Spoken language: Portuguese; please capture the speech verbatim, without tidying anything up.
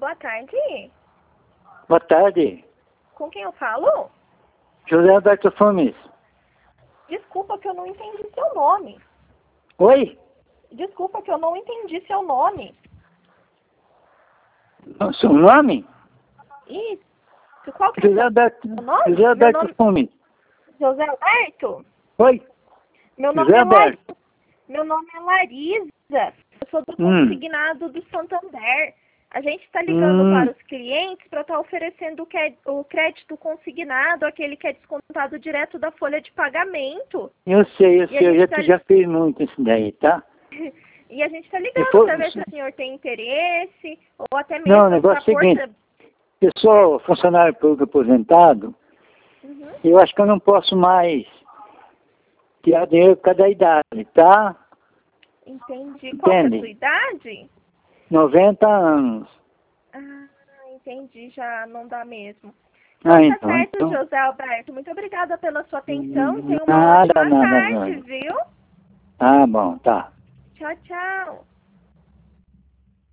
boa tarde. Boa tarde. Com quem eu falo? José Alberto Fumes. Desculpa que eu não entendi seu nome. Oi? Desculpa que eu não entendi seu nome. O seu nome? Isso. Qual que é o José seu Alberto, nome? José Meu Alberto nome... Fumes. José Alberto? Oi? Meu nome José é Alberto. Larissa. Meu nome é Larisa. Eu sou do Hum. consignado do Santander. A gente está ligando Hum. para os clientes para estar oferecendo o que- o crédito consignado, aquele que é descontado direto da folha de pagamento. Eu sei, eu E a sei, eu gente já, tá- já fiz muito isso daí, tá? E a gente está ligando Depois- para ver se o senhor tem interesse, ou até mesmo Não, o negócio é o para pôr... seguinte. Eu sou funcionário público aposentado, Uhum. eu acho que eu não posso mais tirar dinheiro por causa da idade, tá? Entendi. Qual que é a Entende? sua idade? noventa anos. Ah, entendi. Já não dá mesmo. Ah, Então, tá então, certo, então. José Alberto. Muito obrigada pela sua atenção. Tenha uma Nada, ótima nada, tarde, nada. viu? Ah, bom, tá. Tchau, tchau.